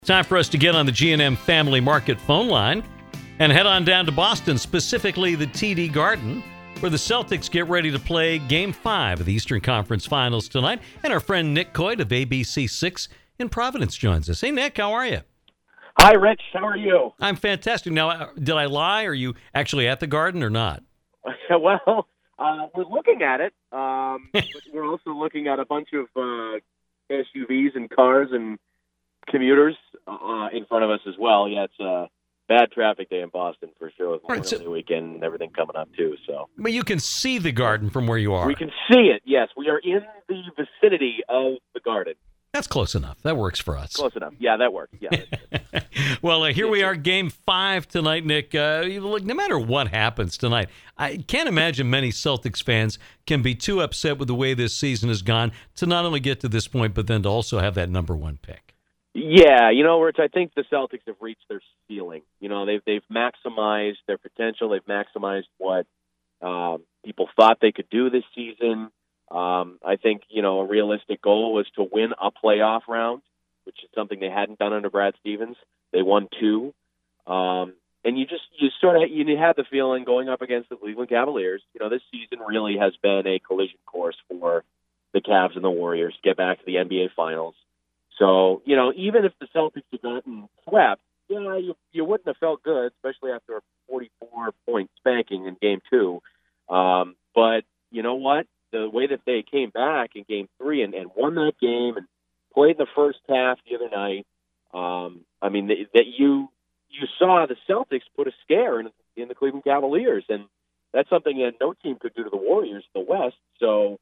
Time for us to get on the G&M Family Market phone line and head on down to Boston, specifically the TD Garden, where the Celtics get ready to play Game 5 of the Eastern Conference Finals tonight. And our friend Nick Coit of ABC6 in Providence joins us. Hey, Nick, how are you? Hi, Rich. How are you? I'm fantastic. Now, did I lie? Are you actually at the Garden or not? Well, we're looking at it. But we're also looking at a bunch of SUVs and cars and commuters in front of us as well. Yeah, it's a bad traffic day in Boston for sure with Memorial Day weekend and everything coming up too. So, but you can see the Garden from where you are. We can see it. Yes, we are in the vicinity of the Garden. That's close enough. That works for us. Close enough. Yeah, that works. Yeah. Well, here we are, Game 5 tonight, Nick. Look, no matter what happens tonight, I can't imagine many Celtics fans can be too upset with the way this season has gone to not only get to this point, but then to also have that number one pick. Yeah, Rich, I think the Celtics have reached their ceiling. They've maximized their potential. They've maximized what people thought they could do this season. I think, a realistic goal was to win a playoff round, which is something they hadn't done under Brad Stevens. They won 2. And you had the feeling going up against the Cleveland Cavaliers, this season really has been a collision course for the Cavs and the Warriors to get back to the NBA Finals. So, even if the Celtics had gotten swept, you wouldn't have felt good, especially after a 44-point spanking in Game 2. But you know what? The way that they came back in Game 3 and won that game and played the first half the other night, that you saw the Celtics put a scare in the Cleveland Cavaliers, and that's something that no team could do to the Warriors in the West. So,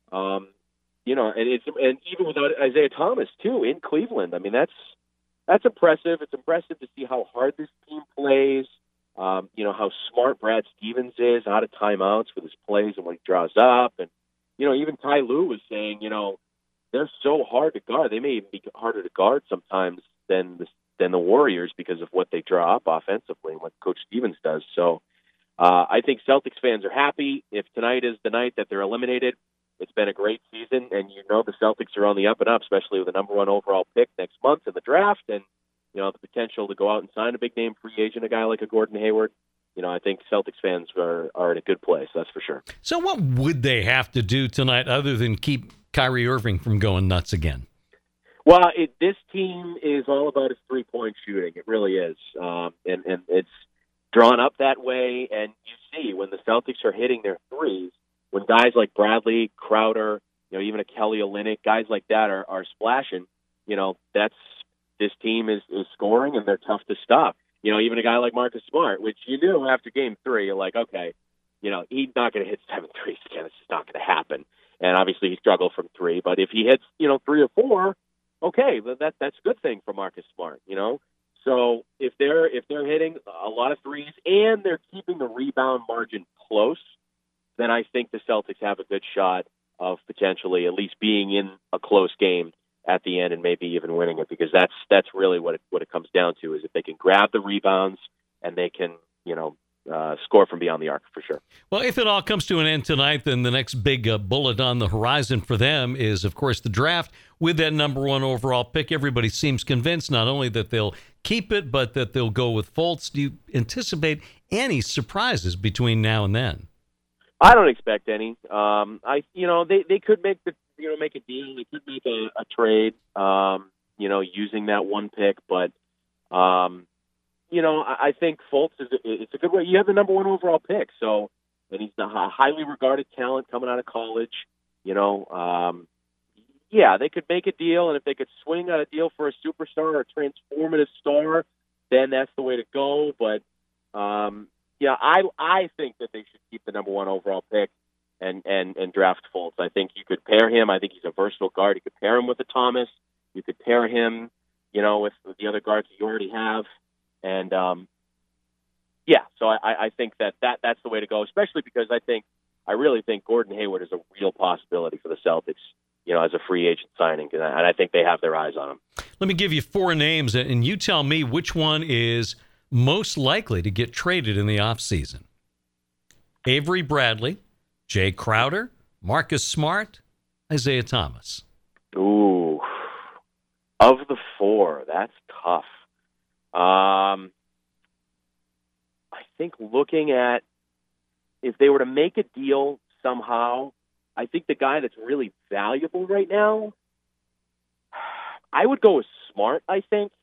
and even without Isaiah Thomas too in Cleveland, that's impressive. It's impressive to see how hard this team plays. How smart Brad Stevens is out of timeouts with his plays and when he draws up. And, even Ty Lue was saying, they're so hard to guard. They may even be harder to guard sometimes than the Warriors because of what they draw up offensively and what Coach Stevens does. So I think Celtics fans are happy. If tonight is the night that they're eliminated, it's been a great season. And the Celtics are on the up and up, especially with the number 1 overall pick next month in the draft. And, the potential to go out and sign a big-name free agent, a guy like a Gordon Hayward. I think Celtics fans are in a good place, that's for sure. So what would they have to do tonight other than keep Kyrie Irving from going nuts again? Well, this team is all about its three-point shooting. It really is. And it's drawn up that way. And you see when the Celtics are hitting their threes, when guys like Bradley, Crowder, even a Kelly Olynyk, guys like that are splashing, this team is scoring and they're tough to stop. Even a guy like Marcus Smart, which you knew after Game 3, you're like, okay, he's not going to hit 7 threes again. It's just not going to happen. And obviously he struggled from 3, but if he hits, 3 or 4, okay, that's a good thing for Marcus Smart, So if they're hitting a lot of threes and they're keeping the rebound margin close, then I think the Celtics have a good shot of potentially at least being in a close game at the end and maybe even winning it, because that's really what it comes down to, is if they can grab the rebounds and they can, score from beyond the arc for sure. Well, if it all comes to an end tonight, then the next big bullet on the horizon for them is, of course, the draft with that number 1 overall pick. Everybody seems convinced not only that they'll keep it, but that they'll go with Fultz. Do you anticipate any surprises between now and then? I don't expect any. They could make make a deal. They could make a trade, using that 1 pick. But, I think Fultz it's a good way. You have the number 1 overall pick. So, and he's a highly regarded talent coming out of college. They could make a deal. And if they could swing a deal for a superstar or a transformative star, then that's the way to go. But, I think that they should keep the number 1 overall pick and draft Fultz. I think you could pair him. I think he's a versatile guard. You could pair him with a Thomas. You could pair him, with the other guards that you already have. And, so I think that's the way to go, especially because I really think Gordon Hayward is a real possibility for the Celtics, as a free agent signing. And I think they have their eyes on him. Let me give you 4 names, and you tell me which one is most likely to get traded in the offseason. Avery Bradley, Jay Crowder, Marcus Smart, Isaiah Thomas. Ooh. Of the 4, that's tough. I think looking at if they were to make a deal somehow, I think the guy that's really valuable right now, I would go with Smart. I think.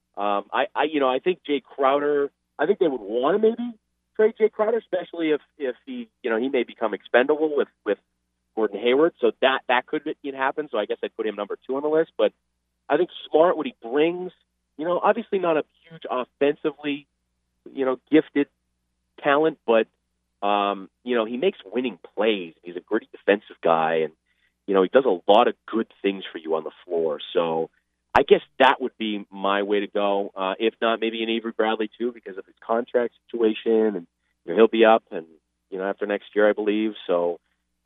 I think Jay Crowder. I think they would want to maybe trade Jay Crowder, especially if he may become expendable with Gordon Hayward. So that could happen. So I guess I'd put him number 2 on the list. But I think Smart, what he brings, obviously not a huge offensively, gifted talent, but he makes winning plays. He's a gritty defensive guy, and he does a lot of good things for you on the floor. So I guess that would be my way to go. If not, maybe an Avery Bradley too, because of his contract situation, and he'll be up, and after next year, I believe. So,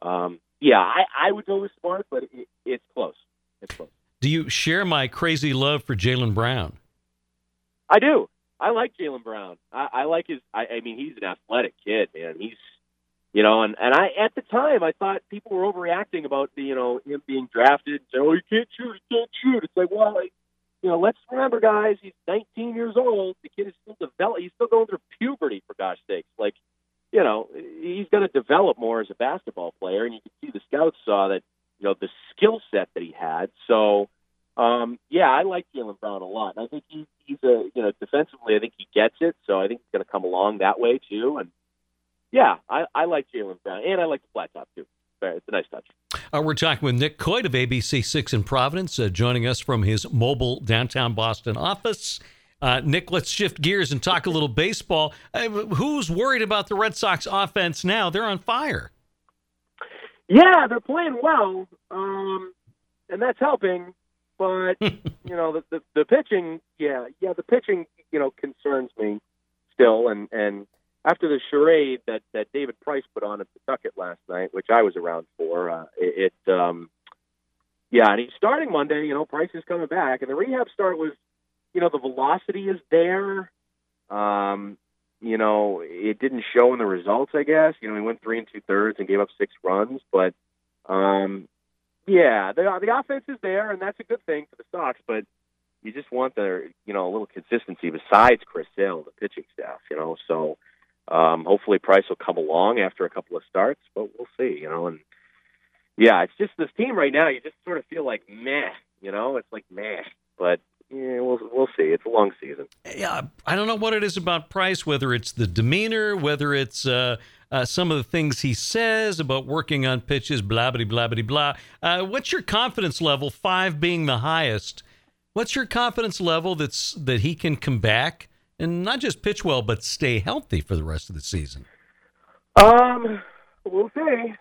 I would go with Smart, but it's close. It's close. Do you share my crazy love for Jaylen Brown? I do. I like Jaylen Brown. I like his. I mean, he's an athletic kid, man. He's, and I at the time I thought people were overreacting about him being drafted. And saying, he can't shoot. It's like, well, let's remember, guys. He's 19 years old. The kid is still developing. He's still going through puberty, for gosh sakes. Like, he's going to develop more as a basketball player, and you can see the scouts saw that the skill set that he had. So, I like Jaylen Brown a lot. And I think he's defensively, I think he gets it. So I think he's going to come along that way too. And I like Jaylen Brown, and I like the flat top too. It's a nice touch. We're talking with Nick Coit of ABC6 in Providence, joining us from his mobile downtown Boston office. Nick, let's shift gears and talk a little baseball. Who's worried about the Red Sox offense now? They're on fire. Yeah, they're playing well, and that's helping. But the pitching, the pitching, concerns me still. And after the charade that David Price put on at Pawtucket last night, which I was around for, and he's starting Monday. Price is coming back, and the rehab start was, the velocity is there. It didn't show in the results, I guess. He went 3 2/3 and gave up 6 runs, but the offense is there, and that's a good thing for the Sox. But you just want a little consistency besides Chris Sale, the pitching staff. So hopefully Price will come along after a couple of starts, but we'll see. It's just this team right now. You just sort of feel like meh. It's like meh, but. Yeah, we'll see. It's a long season. Yeah, I don't know what it is about Price, whether it's the demeanor, whether it's some of the things he says about working on pitches, blah, blah, blah, blah, blah. What's your confidence level, 5 being the highest? What's your confidence level that he can come back and not just pitch well, but stay healthy for the rest of the season? We'll see.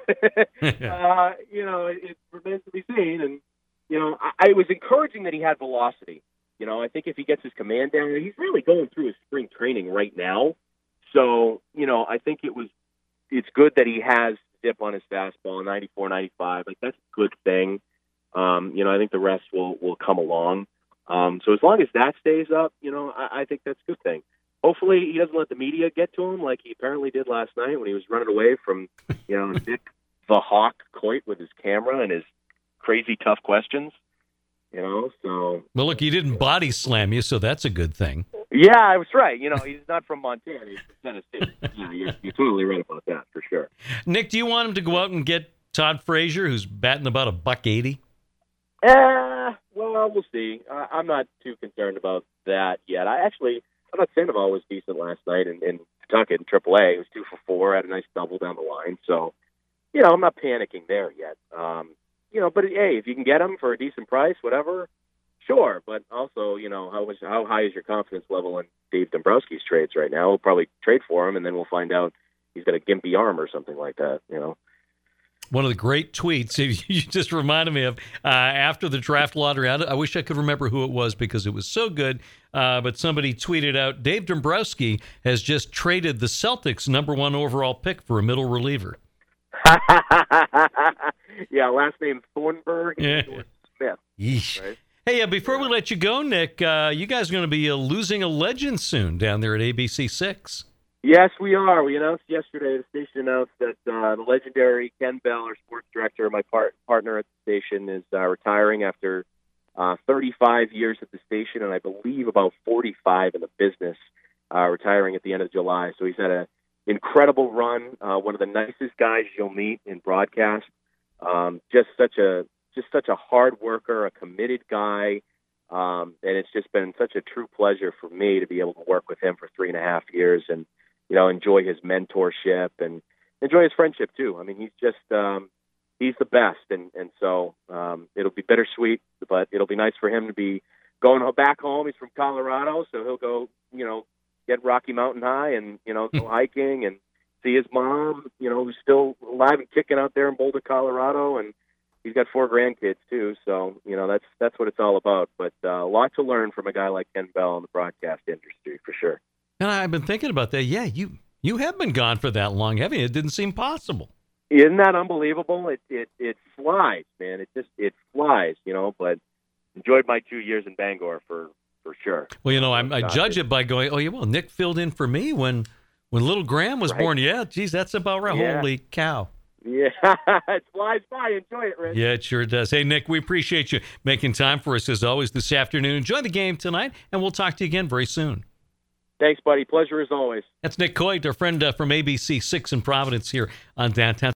It remains to be seen, and I was encouraging that he had velocity. I think if he gets his command down, he's really going through his spring training right now. So, I think it's good that he has zip on his fastball, 94, 95. Like, that's a good thing. I think the rest will come along. So as long as that stays up, I think that's a good thing. Hopefully he doesn't let the media get to him like he apparently did last night when he was running away from, Nick the Hawk Coit with his camera and his crazy tough questions, so. Well, look, he didn't body slam you, so that's a good thing. Yeah, I was right. He's not from Montana. He's from Tennessee. You're totally right about that, for sure. Nick, do you want him to go out and get Todd Frazier, who's batting about $180? Well, we'll see. I'm not too concerned about that yet. I thought Sandoval was decent last night in Pawtucket in AAA. He was 2 for 4, had a nice double down the line. So, I'm not panicking there yet. But hey, if you can get him for a decent price, whatever, sure. But also, how high is your confidence level in Dave Dombrowski's trades right now? We'll probably trade for him, and then we'll find out he's got a gimpy arm or something like that. One of the great tweets you just reminded me of after the draft lottery. I wish I could remember who it was because it was so good. But somebody tweeted out, Dave Dombrowski has just traded the Celtics' #1 overall pick for a middle reliever. Yeah, last name Thornburg and Smith. Right? Hey, before we let you go, Nick, you guys are going to be losing a legend soon down there at ABC6. Yes, we are. We announced yesterday, the station announced that the legendary Ken Bell, our sports director, my partner at the station, is retiring after 35 years at the station, and I believe about 45 in the business, retiring at the end of July. So he's had an incredible run. One of the nicest guys you'll meet in broadcast. Just such a hard worker, a committed guy. And it's just been such a true pleasure for me to be able to work with him for 3.5 years and, enjoy his mentorship and enjoy his friendship too. I mean, he's just, he's the best. And so, it'll be bittersweet, but it'll be nice for him to be going back home. He's from Colorado, so he'll go, get Rocky Mountain High and, go hiking and see his mom, who's still alive and kicking out there in Boulder, Colorado. And he's got 4 grandkids too. So, that's what it's all about. But a lot to learn from a guy like Ken Bell in the broadcast industry for sure. And I've been thinking about that. Yeah, you have been gone for that long, haven't you? It didn't seem possible. Isn't that unbelievable? It flies, man. It flies, but enjoyed my 2 years in Bangor for sure. Well, I judge it by going, oh, yeah, well, Nick filled in for me when little Graham was born. Yeah, geez, that's about right. Yeah. Holy cow. Yeah, it flies by. Enjoy it, Rich. Yeah, it sure does. Hey, Nick, we appreciate you making time for us as always this afternoon. Enjoy the game tonight, and we'll talk to you again very soon. Thanks, buddy. Pleasure as always. That's Nick Coit, our friend from ABC 6 in Providence here on Downtown.